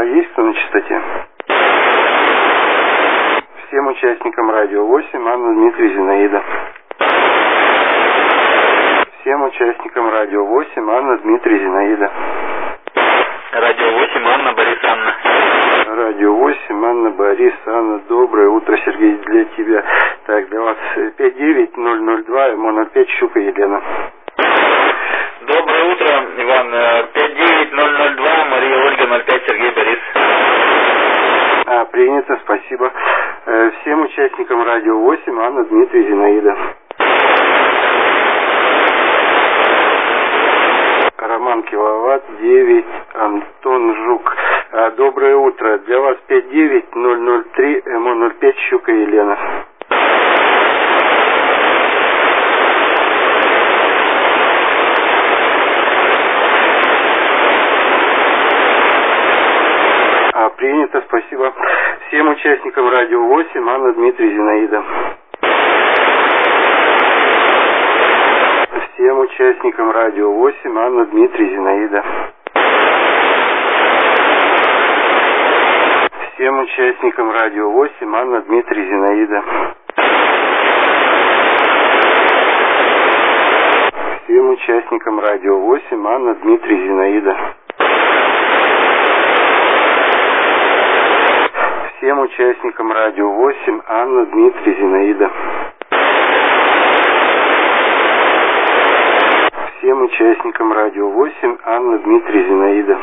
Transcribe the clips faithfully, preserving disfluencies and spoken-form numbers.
есть кто на частоте? Всем участникам радио восемь, Анна, Дмитрий, Зинаида. Всем участникам радио восемь, Анна, Дмитрий, Зинаида. Радио восемь, Анна, Борис, Анна. Радио восемь, Анна, Борис, Анна. Доброе утро, Сергей, для тебя. Так, для вас пять девять ноль ноль два, эм о ноль пять, Щука Елена. Доброе утро, Иван. пять девять ноль ноль два, Мария Ольга, ноль пять, Сергей, Борис. А, принято, спасибо. Всем участникам радио восемь, Анна, Дмитрий, Зинаида. Роман Киловатт, девять, Антон Жук. А, доброе утро. Для вас пять девять ноль ноль три, эм о ноль пять, Щука Елена. А, принято, спасибо. Всем участникам радио восемь, Анна, Дмитрий, Зинаида. Всем участникам радио восемь, Анна, Дмитрий, Зинаида. Всем участникам радио восемь, Анна, Дмитрий, Зинаида. Всем участникам радио восемь, Анна, Дмитрий, Зинаида. Всем участникам радио восемь, Анна, Дмитрий, Зинаида. Всем участникам радио восемь, Анна, Дмитрий, Зинаида.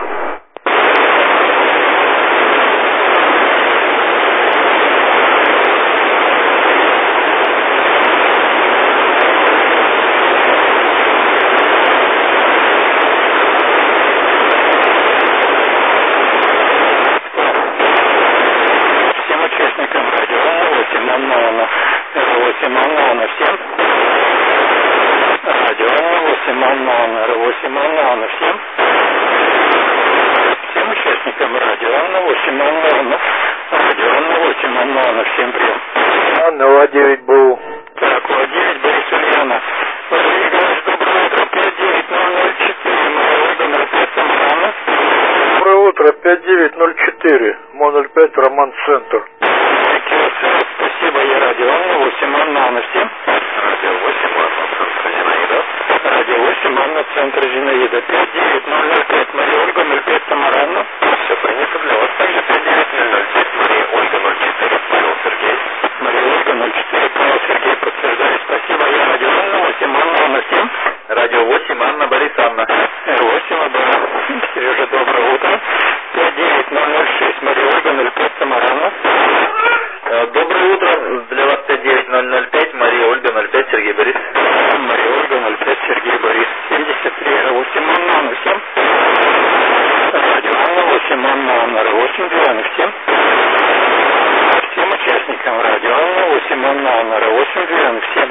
Роман, центр. Спасибо, я радио восемь, Анна, Анна, всем. Радио восемь, Анна, центр, Зинаида. Радио восемь, Анна, центр, Зинаида. пять девять ноль ноль пять, Мария Ольга, ноль пять, Тамара, Анна. Все принято для вас. Также пять девять ноль ноль пять, Мария Ольга, ноль четыре, Павел, Сергей. Мария Ольга, ноль четыре, Павел, Сергей, подтверждаю. Спасибо, я радио восемь, Анна, Анна, всем. Радио восемь, Анна, Борис, Анна. восемь, да. Сережа, доброе утро. пять девять ноль ноль шесть, Мария Ольга, ноль пять, Тамара, Анна. Доброе утро. Для вас пять девять ноль ноль пять, Мария Ольга, ноль пять, Сергей, Борис. Мария Ольга, ноль пять, Сергей, Борис. семьдесят три, восемь, Анна, Анна, всем. Радио Анна, восемь, Анна, Анна, восемь, Диана, всем. Всем участникам радио Анна, восемь, Анна, Анна, восемь, Диана, всем.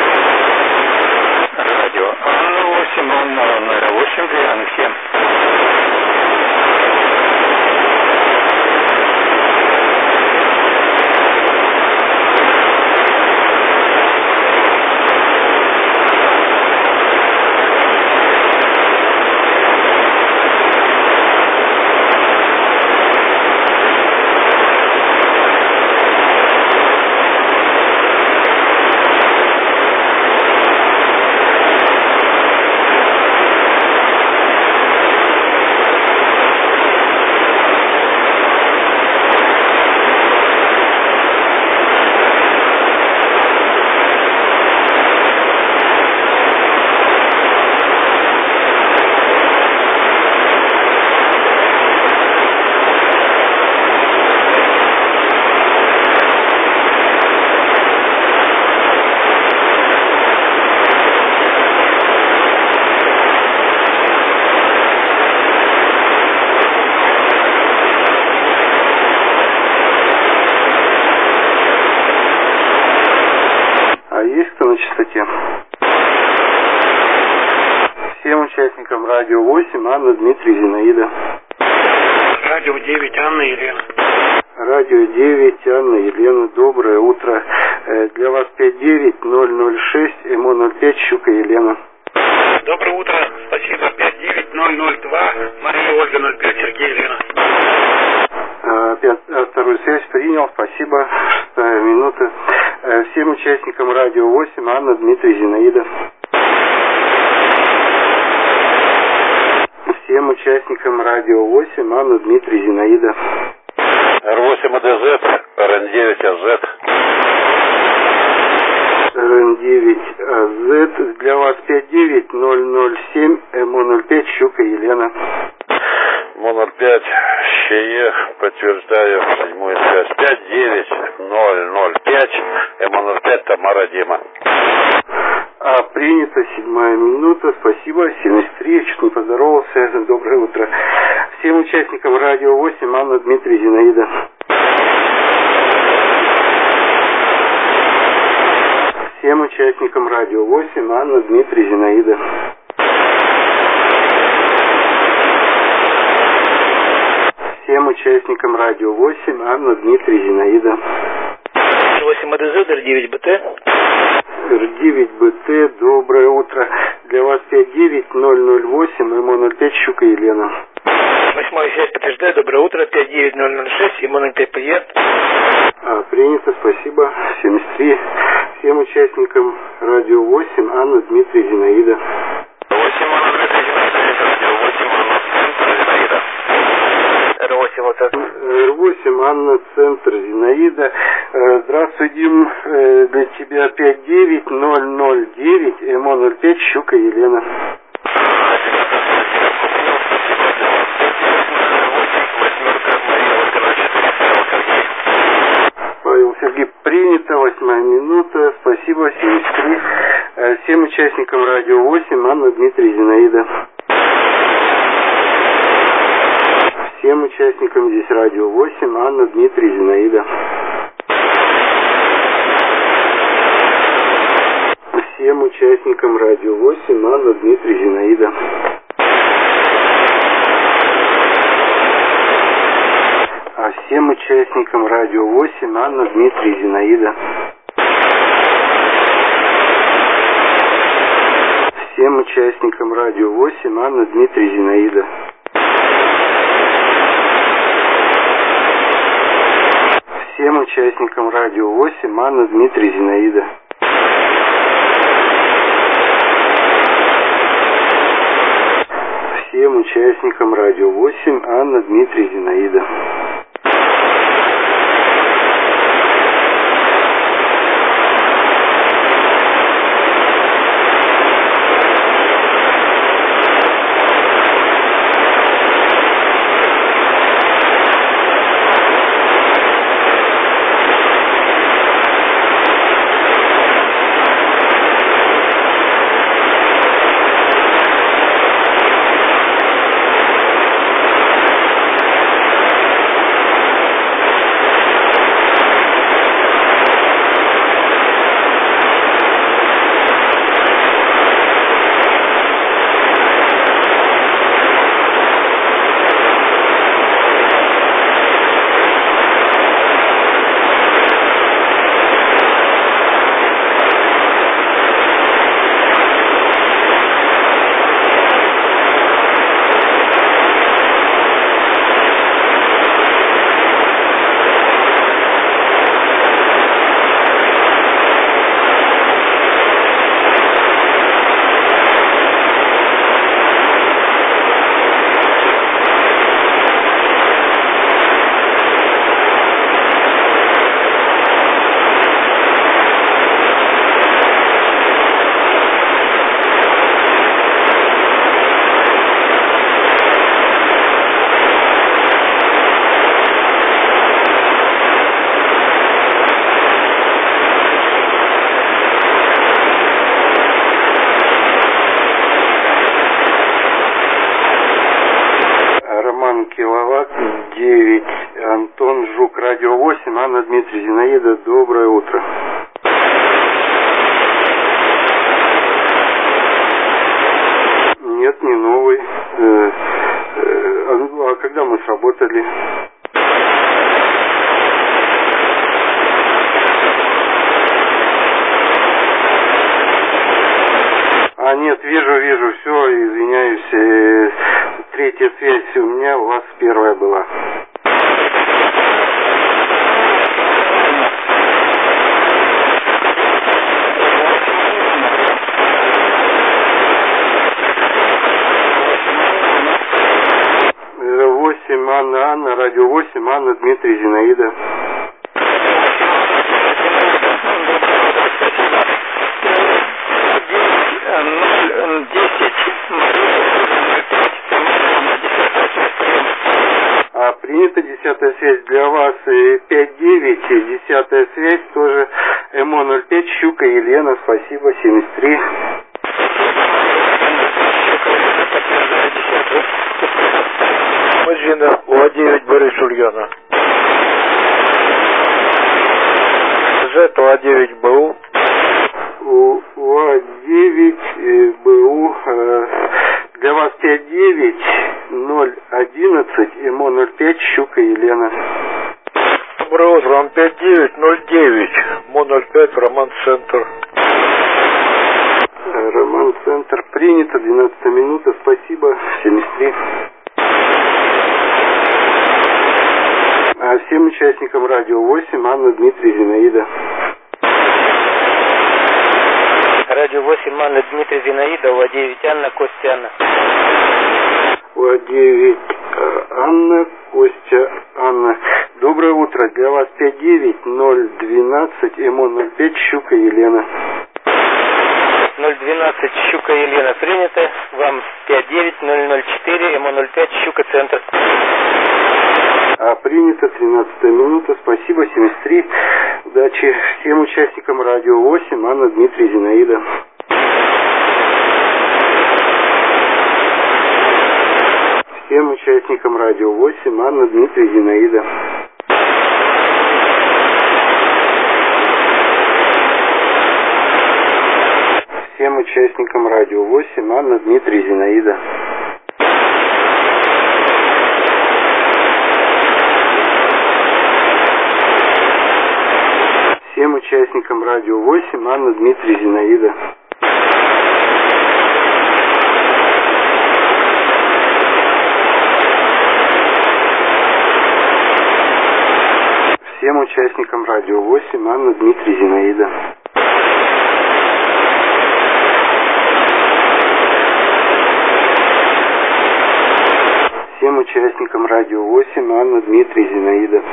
Радио Анна, восемь, Анна, Анна, восемь, Диана, всем. Всем радио восемь, Анна, Дмитрий, Зинаида. Радио девять, Анна, Елена. Радио девять, Анна, Елена. Доброе утро. Для вас пять девять ноль ноль шесть, эм о ноль пять, Щука Елена. Доброе утро. Спасибо. пять девять ноль ноль два, Мария Ольга, ноль пять, Сергей, Елена. спасибо. Шестая минута. Всем участникам радио восемь, Анна, Дмитрий, Зинаида. Всем участникам радио восемь, Анна, Дмитрий, Зинаида. эр восемь АДЗ, эр эн девять АЗ. эр эн девять АЗ. Для вас пять девять ноль ноль семь, ЭМО ноль пять, Щука Елена. ЭМО ноль пять, ЩЕ, подтверждаю седьмую связь. пять девять ноль ноль пять, ЭМО ноль пять, Тамара, Дима. А, принято, седьмая минута, спасибо, семьдесят три, чуть не поздоровался, доброе утро. Всем участникам радио восемь, Анна, Дмитрий, Зинаида. Всем участникам радио восемь, Анна, Дмитрий, Зинаида. Всем участникам радио восемь, Анна, Дмитрий, Зинаида. восемь АДЗ, эр девять БТ. эр девять БТ, доброе утро. Для вас пять девять ноль ноль восемь, ЭМО ноль пять, Щука Елена. Восьмая связь, подтверждаю, доброе утро, пять девять ноль ноль шесть, ЭМО ноль пять, привет. А, принято, спасибо, семьдесят три. Всем участникам радио восемь, Анна, Дмитрий, Зинаида. восемь, Анна, Дмитрий, Зинаида, радио восемь, Анна, Центр, Зинаида. эр восемь, вот это. эр восемь, Анна, Центр, Зинаида. Здравствуй, Дим, для тебя пять девять ноль ноль девять, ЭМО ноль пять, Щука Елена. Павел Сергей, принято, восьмая минута, спасибо, семьдесят три. Всем участникам радио восемь, Анна, Дмитрий, Зинаида. Всем участникам здесь радио восемь, Анна, Дмитрий, Зинаида. Всем участникам радио восемь, Анна, Дмитрий, Зинаида. А всем участникам радио восемь, Анна, Дмитрий, Зинаида. Всем участникам радио восемь, Анна, Дмитрий, Зинаида. Всем участникам радио восемь, Анна, Дмитрий, Зинаида. Всем участникам радио восемь, Анна, Дмитрий, Зинаида. Киловатт девять, Антон Жук, радио восемь, Анна, Дмитрий, Зинаида, доброе утро. Нет, не новый. Э, э, а когда мы сработали? А, нет, вижу, вижу, все, извиняюсь. Э, третья связь у меня, у вас первая была. восемь, Анна, Анна, радио восемь, Анна, Дмитрий, Зинаида. А, принято, десятая связь для вас, пять девять, десятая связь тоже, ЭМО ноль пять, Щука, Елена, спасибо, семьдесят три. Мужчина, О девять, Борис Ульяна. З, О девять, БУ. О девять, БУ, для вас пять девять, ноль одиннадцать, ЭМО ноль пять, Щука, Елена. Доброе утро, вам пять девять ноль девять, МО ноль пять, Роман Центр. Роман Центр, принято, двенадцатая минута, спасибо, семьдесят три. А всем участникам радио восемь, Анна, Дмитрий, Зинаида. Радио восемь, Анна, Дмитрий, Зинаида, О девять, Анна, Костя, Анна. О девять, Анна, Костя, Анна. Доброе утро, для вас пять девять ноль двенадцать, ЭМО ноль пять, Щука, Елена. ноль двенадцать, Щука, Елена, принято. Вам пять девять ноль ноль четыре, ЭМО ноль пять, Щука, Центр. А, принято, тринадцатая минута, спасибо, семьдесят три. Удачи всем участникам радио восемь, Анна, Дмитрий, Зинаида. Всем участникам радио восемь, Анна, Дмитрий, Зинаида. Всем участникам радио восемь, Анна, Дмитрий, Зинаида. Всем участникам радио восемь, Анна, Дмитрий, Зинаида. Всем участникам радио восемь, Анна, Дмитрий, Зинаида. Всем участникам радио восемь, Анна, Дмитрий, Зинаида.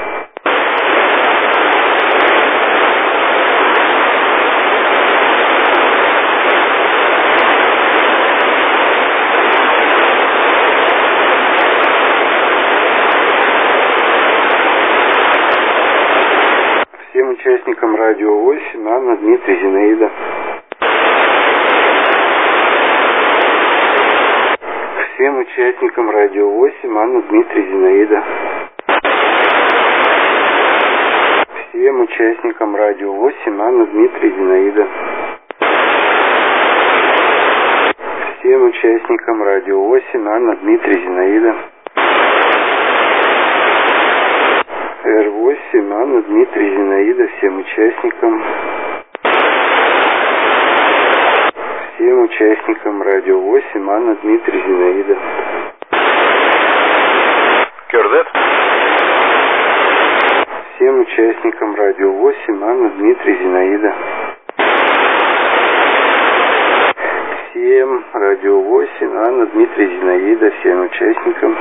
Всем участникам радио восемь, Анна, Дмитрий, Зинаида. Всем участникам радио восемь, Анна, Дмитрий, Зинаида. Всем участникам радио восемь, Анна, Дмитрий, Зинаида. Всем участникам радио восемь, Анна, Дмитрий, Зинаида. Эр восемь, Анна, Дмитрий, Зинаида, всем участникам. Всем участникам радио восемь, Анна, Дмитрий, Зинаида. Кюрдет. Всем участникам радио восемь, Анна, Дмитрий, Зинаида. Всем радио восемь, Анна, Дмитрий, Зинаида, всем участникам.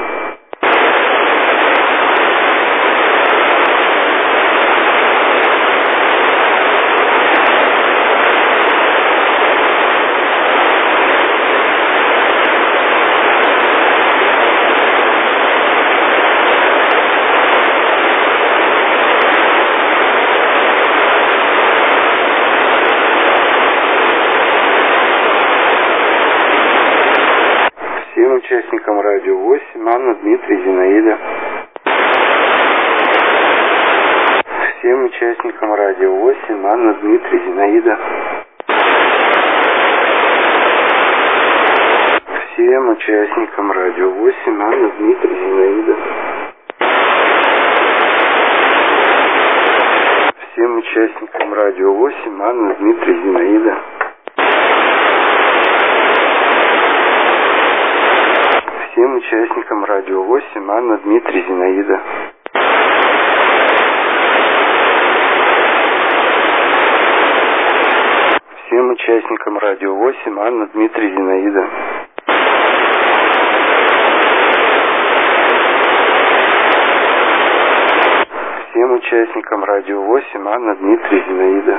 Всем участникам радио восемь, Анна, Дмитрий, Зинаида. Всем участникам радио восемь, Анна, Дмитрий, Зинаида. Всем участникам радио восемь, Анна, Дмитрий, Зинаида. Всем участникам радио восемь, Анна, Дмитрий, Зинаида. Всем участникам радио восемь, Анна, Дмитрий, Зинаида. Всем участникам радио восемь, Анна, Дмитрий, Зинаида. участникам радио восемь Анна, Дмитрий, Зинаида.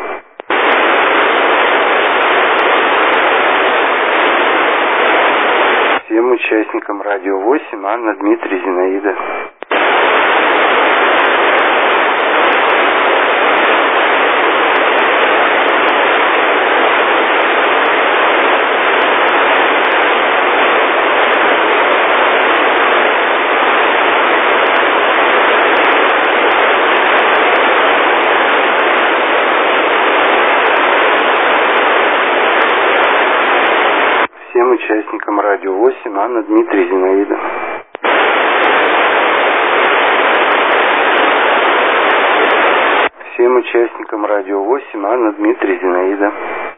Всем участникам радио восемь Анна, Дмитрий, Зинаида. Всем участникам радио восемь Анна, Дмитрий, Зинаида. Всем участникам радио восемь Анна, Дмитрий, Зинаида.